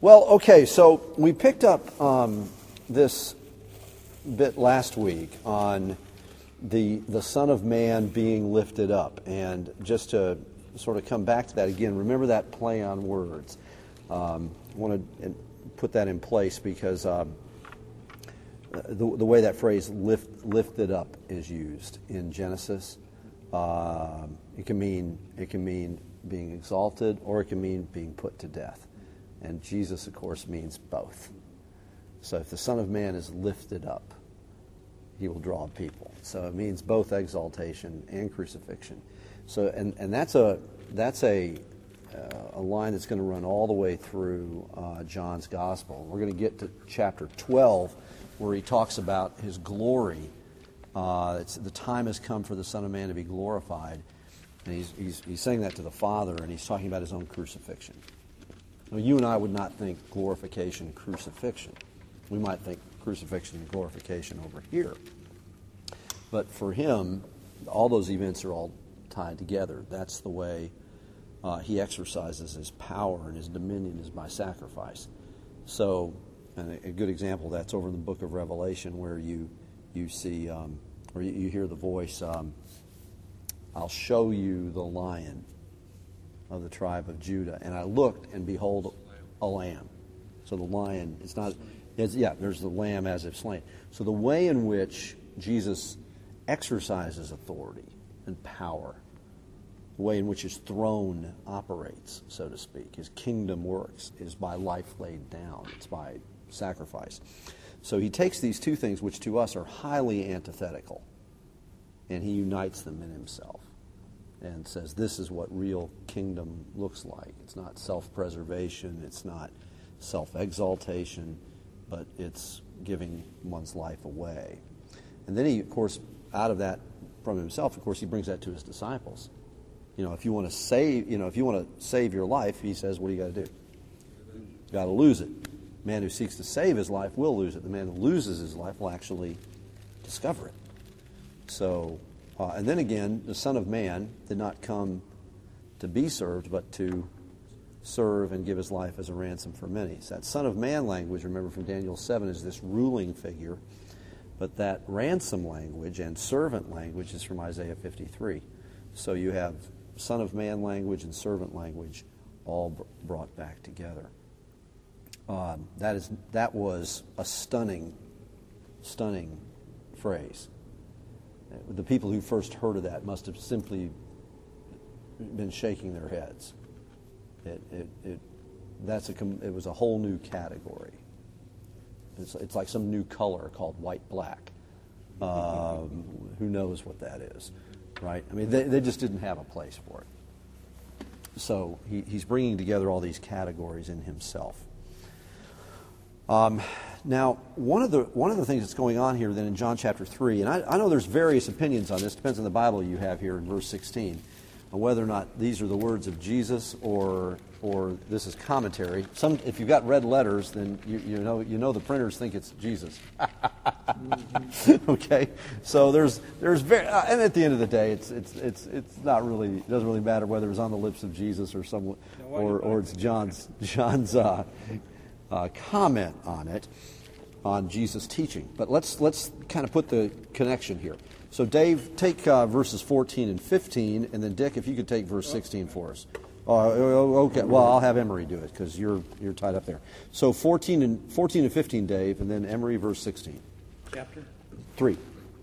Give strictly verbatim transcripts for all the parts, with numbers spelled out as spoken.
Well, okay, so we picked up um, this bit last week on the the Son of Man being lifted up. And just to sort of come back to that again, remember that play on words. Um, I want to put that in place because um, the, the way that phrase lift, lifted up is used in Genesis, uh, it can mean it can mean being exalted, or it can mean being put to death. And Jesus, of course, means both. So if the Son of Man is lifted up, he will draw people. So it means both exaltation and crucifixion. So and, and that's a that's a uh, a line that's going to run all the way through uh, John's Gospel. We're going to get to chapter twelve, where he talks about his glory. Uh, it's, the time has come for the Son of Man to be glorified. And he's, he's, he's saying that to the Father, and he's talking about his own crucifixion. Now, you and I would not think glorification, crucifixion. We might think crucifixion and glorification over here. But for him, all those events are all tied together. That's the way uh, he exercises his power, and his dominion is by sacrifice. So, and a, a good example of that's over in the book of Revelation, where you you see, um, or you, you hear the voice, um, I'll show you the Lion of the tribe of Judah. And I looked, and behold, a lamb. So the lion, it's not, it's, yeah, there's the lamb as if slain. So the way in which Jesus exercises authority and power, the way in which his throne operates, so to speak, his kingdom works, is by life laid down. It's by sacrifice. So he takes these two things, which to us are highly antithetical, and he unites them in himself and says, this is what real kingdom looks like. It's not self-preservation, it's not self-exaltation, but it's giving one's life away. And then he, of course, out of that from himself, of course, he brings that to his disciples. You know, if you want to save, you know, if you want to save your life, he says, what do you got to do? You got to lose it. The man who seeks to save his life will lose it. The man who loses his life will actually discover it. So, uh, and then again, the Son of Man did not come to be served, but to serve and give his life as a ransom for many. So that Son of Man language, remember from Daniel seven, is this ruling figure. But that ransom language and servant language is from Isaiah fifty-three. So you have Son of Man language and servant language all br- brought back together. Um, that is that was a stunning, stunning phrase. The people who first heard of that must have simply been shaking their heads. It, it, it, that's a, it was a whole new category. It's, it's like some new color called white-black. Um, who knows what that is, right? I mean, they, they just didn't have a place for it. So he, he's bringing together all these categories in himself. Um, now, one of the one of the things that's going on here then in John chapter three, and I, I know there's various opinions on this, depends on the Bible you have here in verse sixteen, on whether or not these are the words of Jesus or or this is commentary. Some, if you've got red letters, then you, you know you know the printers think it's Jesus. Okay, so there's there's very, uh, and at the end of the day, it's it's it's it's not really it doesn't really matter whether it's on the lips of Jesus or some or or it's John's John's. Uh, Uh, comment on it, on Jesus' teaching. But let's let's kind of put the connection here. So Dave, take uh, verses fourteen and fifteen, and then Dick, if you could take verse sixteen for us. Uh, okay, well, I'll have Emery do it because you're you're tied up there. So fourteen and fourteen and fifteen, Dave, and then Emery, verse sixteen. Chapter three.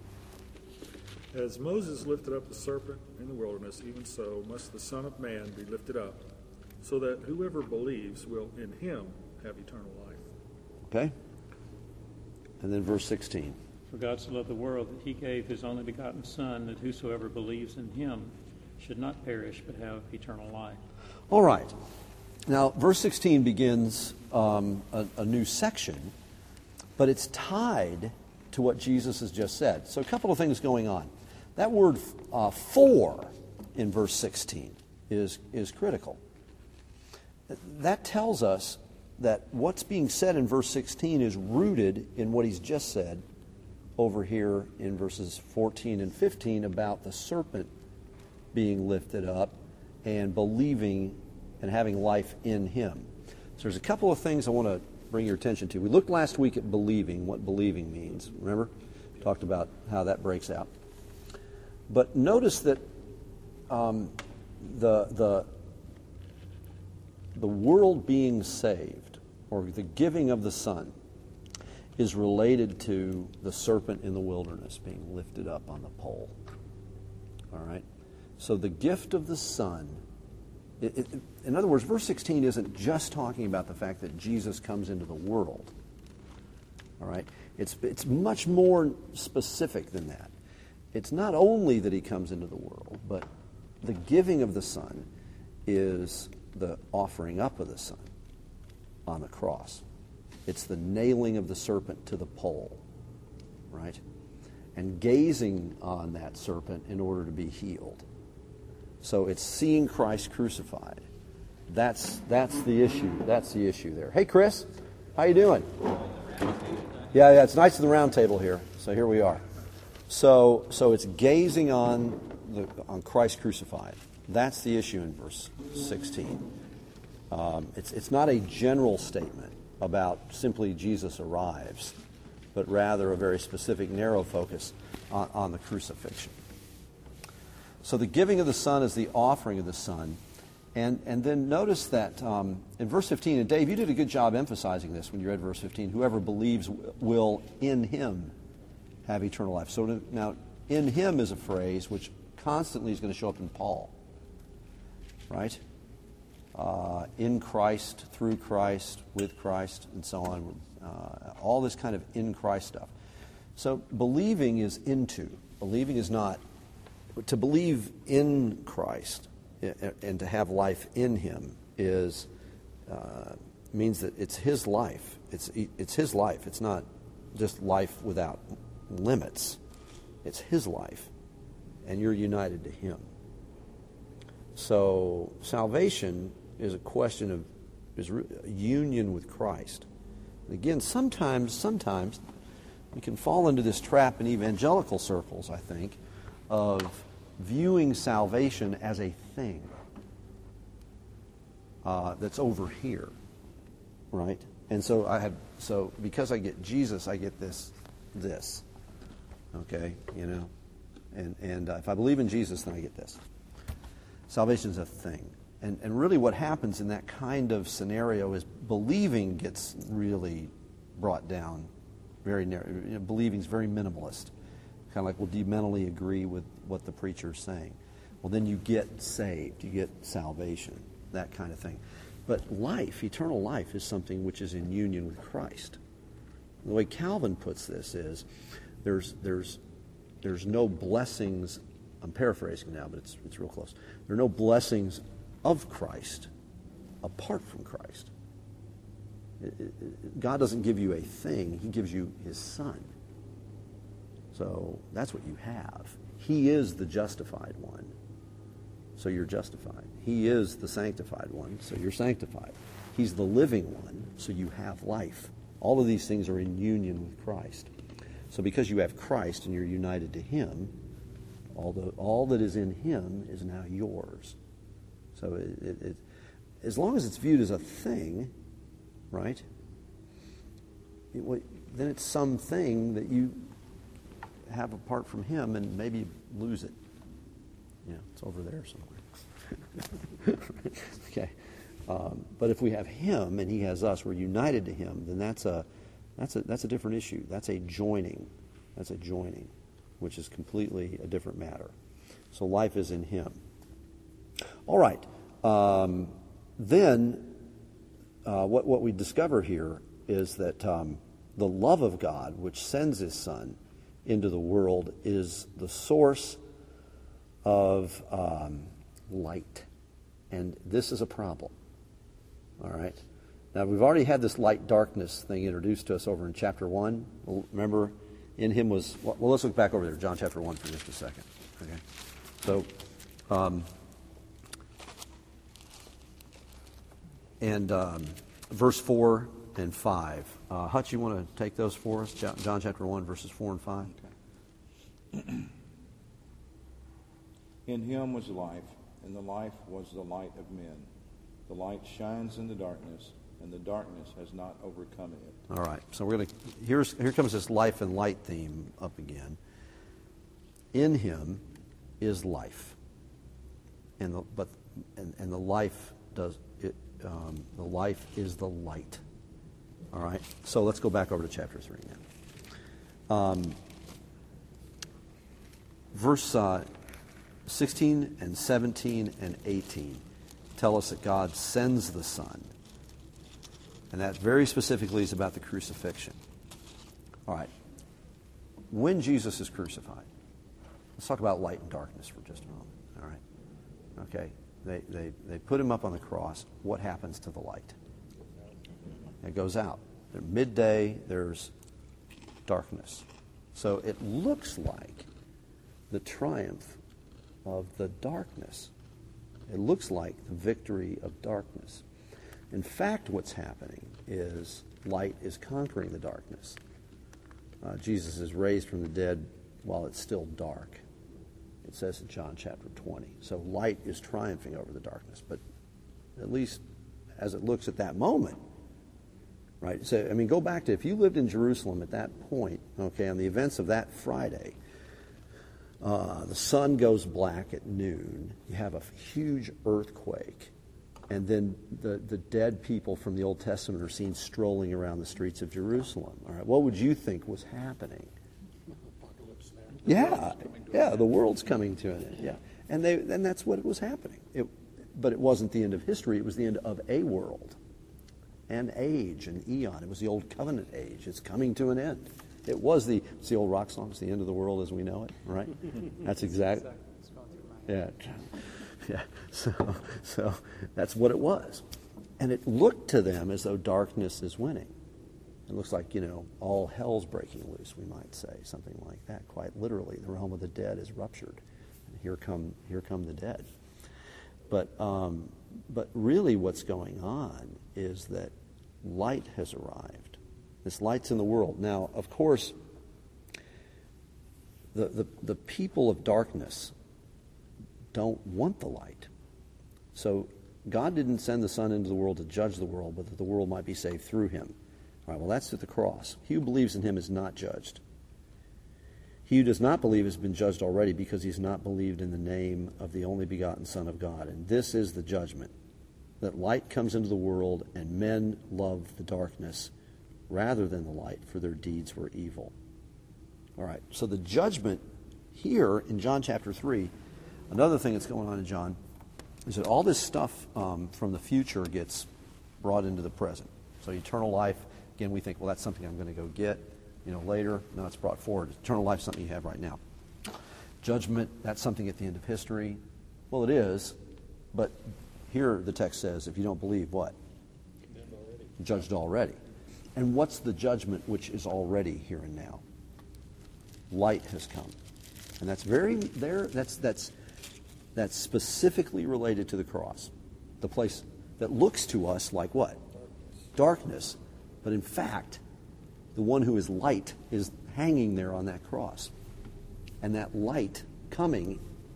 As Moses lifted up the serpent in the wilderness, even so must the Son of Man be lifted up, so that whoever believes will in him have eternal life. Okay. And then verse sixteen. For God so loved the world that he gave his only begotten Son, that whosoever believes in him should not perish but have eternal life. All right. Now, verse sixteen begins um, a, a new section, but it's tied to what Jesus has just said. So a couple of things going on. That word uh, for in verse sixteen is, is critical. That tells us that what's being said in verse sixteen is rooted in what he's just said over here in verses fourteen and fifteen about the serpent being lifted up and believing and having life in him. So there's a couple of things I want to bring your attention to. We looked last week at believing, what believing means. Remember? We talked about how that breaks out. But notice that um, the the the world being saved, or the giving of the Son, is related to the serpent in the wilderness being lifted up on the pole. All right? So the gift of the Son, it, it, in other words, verse sixteen isn't just talking about the fact that Jesus comes into the world. All right? It's, it's much more specific than that. It's not only that he comes into the world, but the giving of the Son is the offering up of the Son on the cross. It's the nailing of the serpent to the pole, right? And gazing on that serpent in order to be healed. So it's seeing Christ crucified. That's that's the issue. That's the issue there. Hey, Chris, how you doing? Yeah, yeah. It's nice to the round table here. So here we are. So so it's gazing on the on Christ crucified. That's the issue in verse sixteen. Um, it's it's not a general statement about simply Jesus arrives, but rather a very specific, narrow focus on, on the crucifixion. So the giving of the Son is the offering of the Son. And and then notice that um, in verse fifteen, and Dave, you did a good job emphasizing this when you read verse fifteen, whoever believes will in him have eternal life. So now, in him is a phrase which constantly is going to show up in Paul, right? Uh, in Christ, through Christ, with Christ, and so on. Uh, all this kind of in Christ stuff. So believing is into. Believing is not. To believe in Christ and to have life in him is uh, means that it's his life. It's it's his life. It's not just life without limits. It's his life, and you're united to him. So salvation is a question of is re- union with Christ. And again, sometimes, sometimes we can fall into this trap in evangelical circles, I think, of viewing salvation as a thing uh, that's over here, right? And so I have, so because I get Jesus, I get this, this, okay, you know, and and uh, if I believe in Jesus, then I get this. Salvation is a thing. And and really what happens in that kind of scenario is believing gets really brought down very narrow. You know, believing is very minimalist. Kind of like, well, do you mentally agree with what the preacher's saying? Well, then you get saved. You get salvation, that kind of thing. But life, eternal life, is something which is in union with Christ. The way Calvin puts this is there's there's there's no blessings. I'm paraphrasing now, but it's it's real close. There are no blessings of Christ apart from Christ. It, it, God doesn't give you a thing. He gives you his Son. So that's what you have. He is the justified one. So you're justified. He is the sanctified one. So you're sanctified. He's the living one. So you have life. All of these things are in union with Christ. So because you have Christ and you're united to him, all the all that is in him is now yours. So it, it, it, as long as it's viewed as a thing, right, it, then it's something that you have apart from him and maybe lose it. Yeah, it's over there somewhere. Okay. Um, but if we have him and he has us, we're united to him, then that's a that's a that's a different issue. That's a joining. That's a joining, which is completely a different matter. So life is in him. All right. Um, then uh, what what we discover here is that um, the love of God, which sends his Son into the world, is the source of um, light. And this is a problem. All right. Now, we've already had this light-darkness thing introduced to us over in chapter one. Remember, in him was... Well, let's look back over there, John chapter one, for just a second. Okay. So, um, and um, verse four and five. Uh, Hutch, you want to take those for us? John chapter one, verses four and five. Okay. In him was life, and the life was the light of men. The light shines in the darkness, and the darkness has not overcome it. All right, so we're going to, here's, here comes this life and light theme up again. In him is life. And the, but, and, and the life does, it, um, the life is the light. All right, so let's go back over to chapter three now. Um, verse uh, sixteen and seventeen and eighteen tell us that God sends the Son. And that very specifically is about the crucifixion. All right. When Jesus is crucified, let's talk about light and darkness for just a moment. All right. Okay. They, they, they put him up on the cross. What happens to the light? It goes out. At midday, there's darkness. So it looks like the triumph of the darkness. It looks like the victory of darkness. In fact, what's happening is light is conquering the darkness. Uh, Jesus is raised from the dead while it's still dark. It says in John chapter twenty. So light is triumphing over the darkness. But at least as it looks at that moment, right? So, I mean, go back to if you lived in Jerusalem at that point, okay, on the events of that Friday, uh, the sun goes black at noon. You have a huge earthquake. And then the, the dead people from the Old Testament are seen strolling around the streets of Jerusalem. All right, what would you think was happening? Yeah, yeah, the world's coming to an end. Yeah, and they and that's what was happening. It, but it wasn't the end of history. It was the end of a world, an age, an eon. It was the old covenant age. It's coming to an end. It was the it's the old rock song. It's the end of the world as we know it. Right? That's exactly. Yeah. Yeah, so, so that's what it was. And it looked to them as though darkness is winning. It looks like, you know, all hell's breaking loose, we might say, something like that. Quite literally, the realm of the dead is ruptured. And here come, here come the dead. But, um, but really what's going on is that light has arrived. This light's in the world. Now, of course, the, the, the people of darkness don't want the light. So God didn't send the Son into the world to judge the world, but that the world might be saved through him. All right, well, that's at the cross. He who believes in him is not judged. He who does not believe has been judged already because he has not believed in the name of the only begotten Son of God. And this is the judgment, that light comes into the world and men love the darkness rather than the light, for their deeds were evil. All right, so the judgment here in John chapter three. Another thing that's going on in John is that all this stuff um, from the future gets brought into the present. So eternal life, again, we think, well, that's something I'm going to go get, you know, later. No, it's brought forward. Eternal life is something you have right now. Judgment, that's something at the end of history. Well, it is, but here the text says, if you don't believe, what? Condemned already. Judged already. And what's the judgment which is already here and now? Light has come. And that's very, there, that's, that's, That's specifically related to the cross, the place that looks to us like what? Darkness. Darkness. But in fact, the one who is light is hanging there on that cross. And that light coming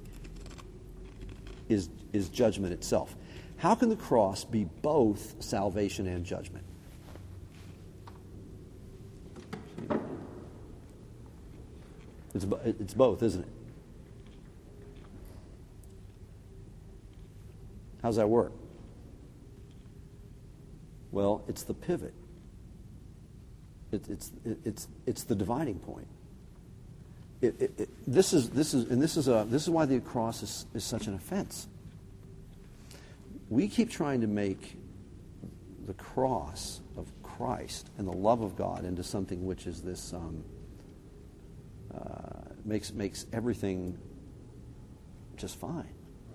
is, is judgment itself. How can the cross be both salvation and judgment? It's, it's both, isn't it? How's that work? Well, it's the pivot. It, it's it, it's it's the dividing point. It, it, it, this is this is and this is a this is why the cross is, is such an offense. We keep trying to make the cross of Christ and the love of God into something which is this um, uh, makes makes everything just fine.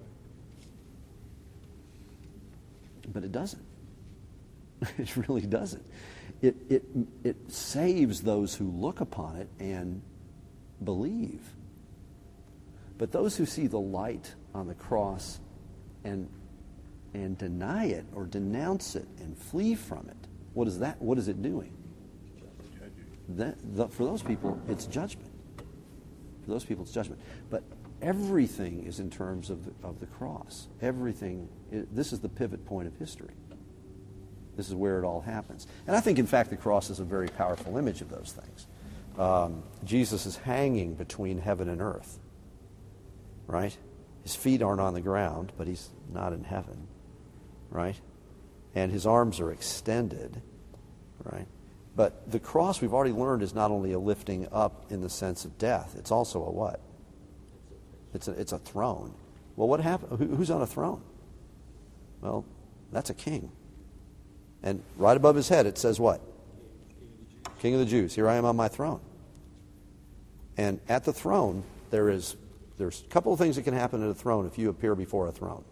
But it doesn't. It really doesn't. It, it, it saves those who look upon it and believe. But those who see the light on the cross and, and deny it or denounce it and flee from it, what is that? What is it doing? That, the, for those people, it's judgment. For those people, it's judgment. But everything is in terms of the, of the cross. Everything, is, this is the pivot point of history. This is where it all happens. And I think, in fact, the cross is a very powerful image of those things. Um, Jesus is hanging between heaven and earth, right? His feet aren't on the ground, but he's not in heaven, right? And his arms are extended, right? But the cross, we've already learned, is not only a lifting up in the sense of death. It's also a what? It's a, it's a throne. Well, what happened? Who, who's on a throne? Well, that's a king. And right above his head it says what? King of the Jews. Here I am on my throne. And at the throne, there is there's a couple of things that can happen at a throne if you appear before a throne.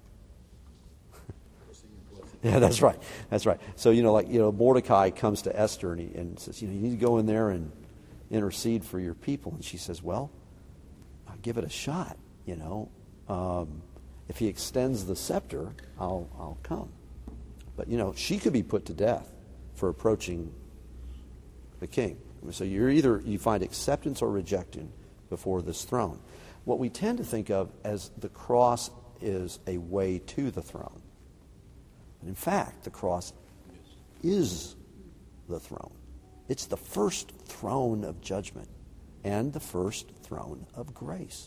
Yeah, that's right. That's right. So, you know, like, you know, Mordecai comes to Esther and he and says, you know, you need to go in there and intercede for your people. And she says, well, I'll give it a shot, you know. Um, if he extends the scepter, I'll I'll come. But, you know, she could be put to death for approaching the king. So you're either, you find acceptance or rejection before this throne. What we tend to think of as the cross is a way to the throne. And in fact, the cross is the throne. It's the first throne of judgment and the first throne of grace.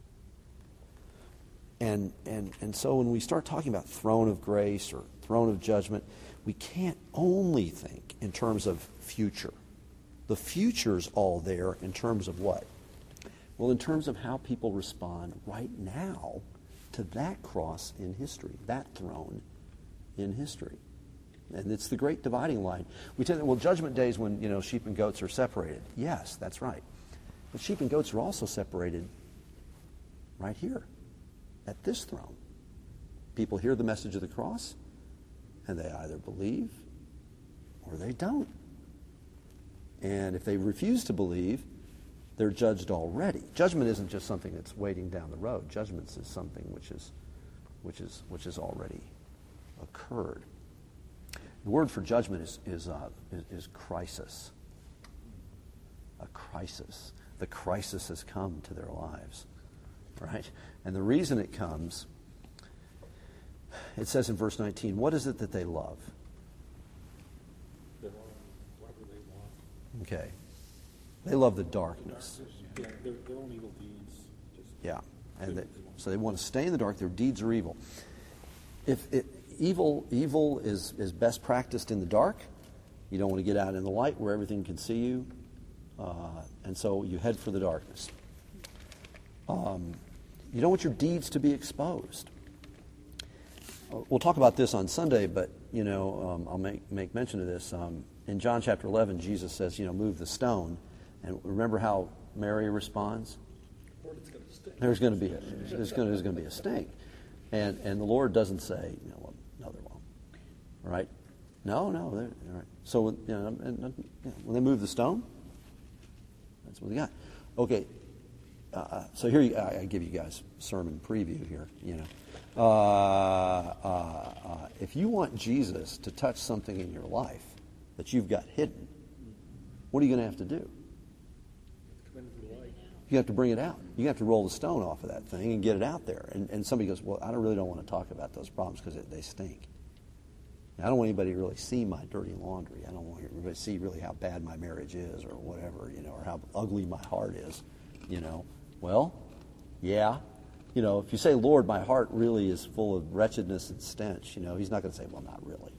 And, and, and so when we start talking about throne of grace or throne of judgment, we can't only think in terms of future. The future's all there in terms of what? Well, in terms of how people respond right now to that cross in history, that throne in history. And it's the great dividing line. We tend to, well, Judgment Day is when, you know, sheep and goats are separated. Yes, that's right. But sheep and goats are also separated right here at this throne. People hear the message of the cross, and they either believe or they don't. And if they refuse to believe, they're judged already. Judgment isn't just something that's waiting down the road. Judgment is something which is, which is, which has already occurred. The word for judgment is is, uh, is is crisis. A crisis. The crisis has come to their lives, right? And the reason it comes, it says in verse nineteen, what is it that they love? Okay. They love the darkness. Yeah, their, their own evil deeds. Just yeah. And they, so they want to stay in the dark. Their deeds are evil. If it, evil evil is, is best practiced in the dark, you don't want to get out in the light where everything can see you. Uh, and so you head for the darkness. Um, you don't want your deeds to be exposed. Uh, we'll talk about this on Sunday, but, you know, um, I'll make, make mention of this. Um, in John chapter eleven, Jesus says, you know, move the stone. And remember how Mary responds? There's going to be a, there's going to, there's going to be a stink. And and the Lord doesn't say, you know, well, no, there won't. Right? No, no, they're all right. So, you know, and, and, you know, when they move the stone, that's what they got. Okay, uh, so here you, I, I give you guys a sermon preview here. You know, uh, uh, uh, if you want Jesus to touch something in your life that you've got hidden, what are you going to have to do? You have to bring it out. You have to roll the stone off of that thing and get it out there. And, and somebody goes, well, I don't really don't want to talk about those problems because they stink. I don't want anybody to really see my dirty laundry. I don't want everybody to see really how bad my marriage is or whatever, you know, or how ugly my heart is, you know. Well, yeah. You know, if you say, Lord, my heart really is full of wretchedness and stench, you know, he's not going to say, well, not really.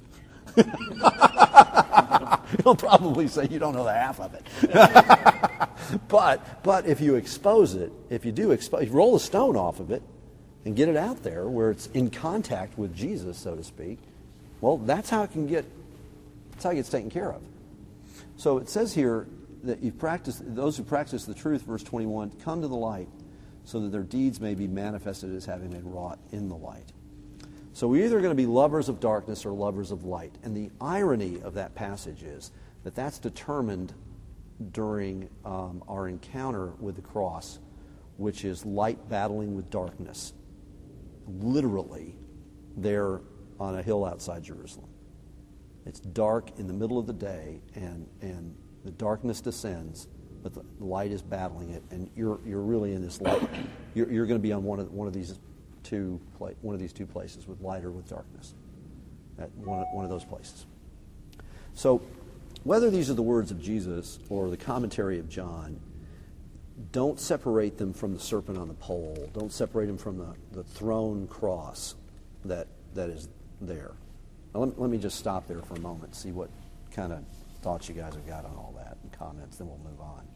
He'll probably say, you don't know the half of it. But but if you expose it, if you do expose, roll the stone off of it and get it out there where it's in contact with Jesus, so to speak, well, that's how it can get, that's how it gets taken care of. So it says here that you practice, those who practice the truth, verse twenty-one, come to the light so that their deeds may be manifested as having been wrought in the light. So we're either going to be lovers of darkness or lovers of light. And the irony of that passage is that that's determined during um, our encounter with the cross, which is light battling with darkness, literally there on a hill outside Jerusalem. It's dark in the middle of the day, and, and the darkness descends, but the light is battling it, and you're you're really in this light. You're, you're going to be on one of one of these two pla- one of these two places, with light or with darkness. at one of, one of those places. So, whether these are the words of Jesus or the commentary of John, don't separate them from the serpent on the pole. Don't separate them from the, the throne cross that that is there. Now, let, let me just stop there for a moment, see what kind of thoughts you guys have got on all that and comments, then we'll move on.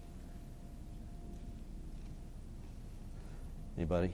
Anybody?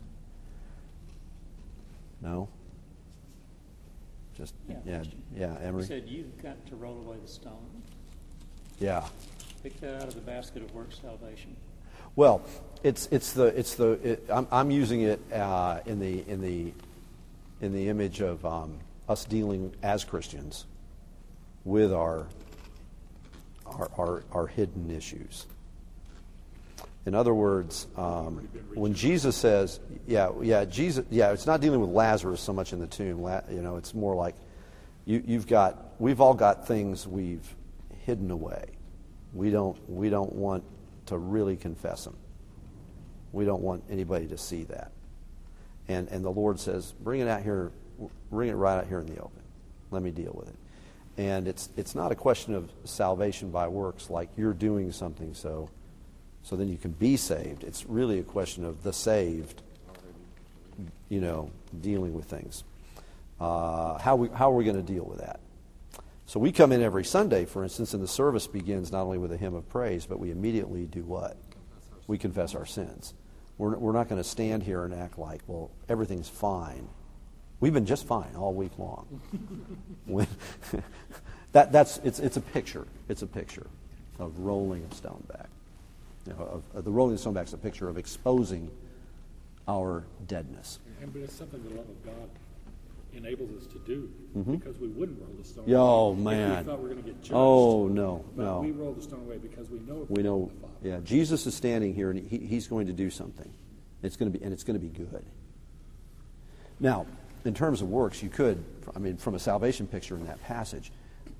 No? Just, Yeah, yeah, question. yeah, You Emery? said you've got to roll away the stone. Yeah. Pick that out of the basket of work salvation. Well, it's it's the it's the it, I'm I'm using it uh, in the in the in the image of um, us dealing as Christians with our our our, our hidden issues. In other words, um, when Jesus says, yeah, yeah, Jesus, yeah, it's not dealing with Lazarus so much in the tomb. La, you know, it's more like you, you've got we've all got things we've hidden away. We don't we don't want to really confess them. We don't want anybody to see that. And and the Lord says, bring it out here, bring it right out here in the open. Let me deal with it. And it's it's not a question of salvation by works, like you're doing something so so then you can be saved. It's really a question of the saved, you know, dealing with things. Uh, how we how are we going to deal with that? So we come in every Sunday, for instance, and the service begins not only with a hymn of praise, but we immediately do what? We confess our sins. We're, we're not going to stand here and act like, well, everything's fine. We've been just fine all week long. when, that, that's, it's, it's a picture. It's a picture of rolling a stone back. You know, of, of the rolling of the stone back is a picture of exposing our deadness. And but it's something the love of God enables us to do, Mm-hmm. because we wouldn't roll the stone Oh, away man. if we thought we were going to get judged. Oh, no, But no. we roll the stone away because we know We know, the Father. yeah, Jesus is standing here, and he, he's going to do something. It's going to be, and it's going to be good. Now, in terms of works, you could, I mean, from a salvation picture in that passage,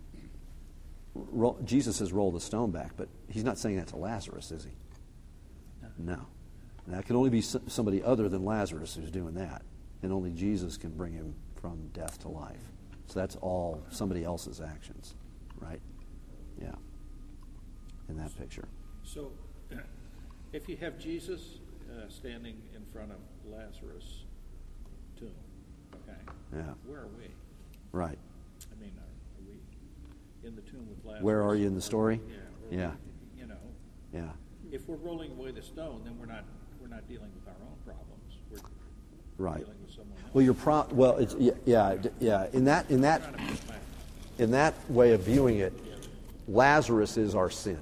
roll, Jesus says, roll the stone back, but he's not saying that to Lazarus, is he? No. That can only be somebody other than Lazarus who's doing that, and only Jesus can bring him from death to life. So that's all somebody else's actions, right? Yeah. In that picture. So, if you have Jesus uh, standing in front of Lazarus' tomb, okay, Yeah. where are we? Right. I mean, are, are we in the tomb with Lazarus? Where are you in the story? Yeah. or Yeah. we- You know, Yeah. if we're rolling away the stone, then we're not we're not dealing with our own problems. We're Right. dealing with someone else. Well, your pro. Well, it's yeah, yeah, d- yeah. In that, in that, Trying to put back. in that way of viewing it, Lazarus is our sin.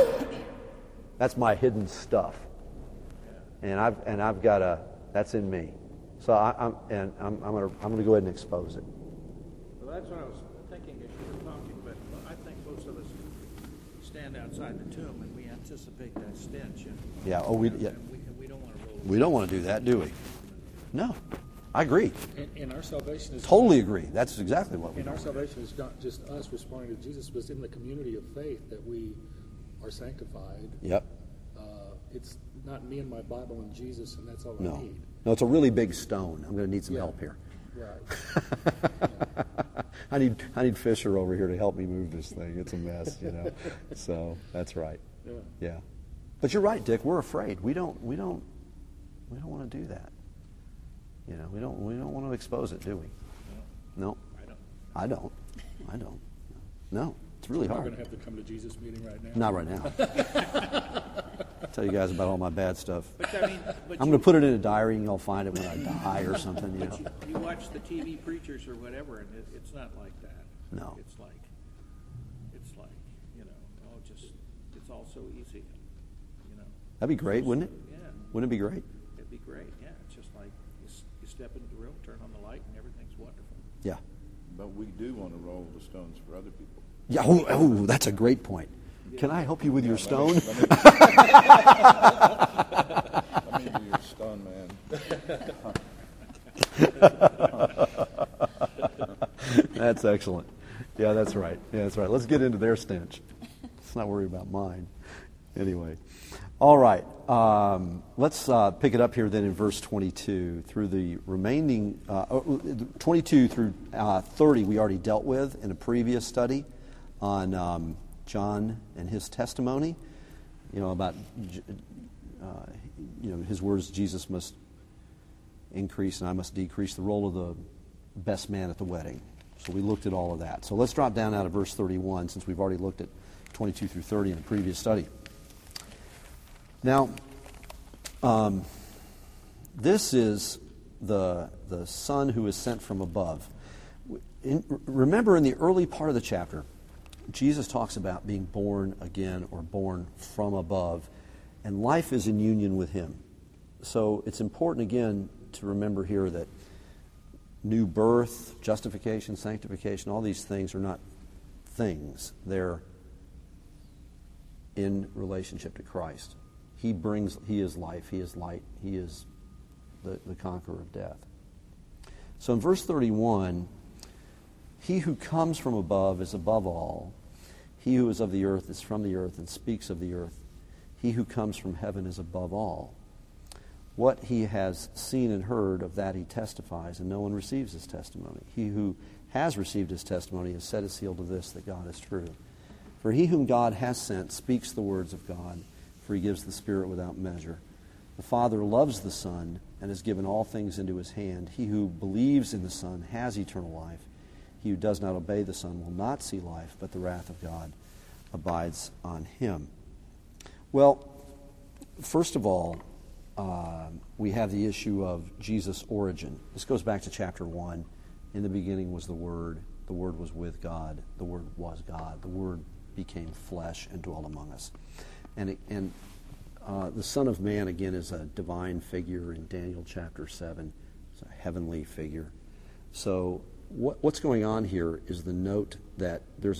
That's my hidden stuff, and I've and I've got a. That's in me. So I, I'm and I'm, I'm gonna I'm gonna go ahead and expose it. Well, that's what I was thinking as you were talking, but I think most of us stand outside the tomb and we anticipate that stench. And, Yeah. Oh, we and yeah. we, and we don't want to roll. We don't want to do that, do we? No. I agree. And, and our salvation is Totally agree. That's exactly what we And do. our salvation is not just us responding to Jesus, but it's in the community of faith that we are sanctified. Yep. Uh, it's not me and my Bible and Jesus, and that's all I No. need. No, it's a really big stone. I'm going to need some Yeah. help here. Right. I need I need Fisher over here to help me move this thing. It's a mess, you know. So that's right. Yeah. Yeah. But you're right, Dick. We're afraid. We don't we don't we don't want to do that. You know, we don't we don't want to expose it, do we? No. I don't. I don't. I don't. No. It's really We're not hard. going to have to come to Jesus meeting right now. Not right now. I'll tell you guys about all my bad stuff. But I mean, but I'm you, going to put it in a diary and you'll find it when I die or something, you know. you, you watch the T V preachers or whatever, and it, it's not like that. No. It's like, it's like, you know, oh, just, it's all so easy. You know. That'd be great, wouldn't it? Yeah. Wouldn't it be great? It'd be great. Yeah. It's just like you, s- you step into the room, turn on the light, and everything's wonderful. Yeah. But we do want to roll the stones for other people. Yeah, oh, oh, that's a great point. Can I help you with your stone? Let me, let me be your stone man. That's excellent. Yeah, that's right. Yeah, that's right. Let's get into their stench. Let's not worry about mine. Anyway, all right. Um, let's uh, pick it up here then in verse twenty-two through the remaining uh, twenty-two through uh, thirty. We already dealt with in a previous study on um, John and his testimony. You know about uh, you know his words. Jesus must increase and I must decrease. The role of the best man at the wedding. So we looked at all of that. So let's drop down out of verse thirty-one since we've already looked at twenty-two through thirty in the previous study. Now, um, this is the the Son who is sent from above. In, remember, in the early part of the chapter, Jesus talks about being born again or born from above, and life is in union with Him. So it's important again to remember here that new birth, justification, sanctification, all these things are not things. They're in relationship to Christ. He brings, He is life, He is light, He is the, the conqueror of death. So in verse thirty-one, He who comes from above is above all. He who is of the earth is from the earth and speaks of the earth. He who comes from heaven is above all. What he has seen and heard, of that he testifies, and no one receives his testimony. He who has received his testimony has set a seal to this, that God is true. For he whom God has sent speaks the words of God, for he gives the Spirit without measure. The Father loves the Son and has given all things into his hand. He who believes in the Son has eternal life. He who does not obey the Son will not see life, but the wrath of God abides on him. Well, first of all, Uh, we have the issue of Jesus' origin. This goes back to chapter one. In the beginning was the Word. The Word was with God. The Word was God. The Word became flesh and dwelt among us. And, it, and uh, the Son of Man, again, is a divine figure in Daniel chapter seven. It's a heavenly figure. So what, what's going on here is the note that there's a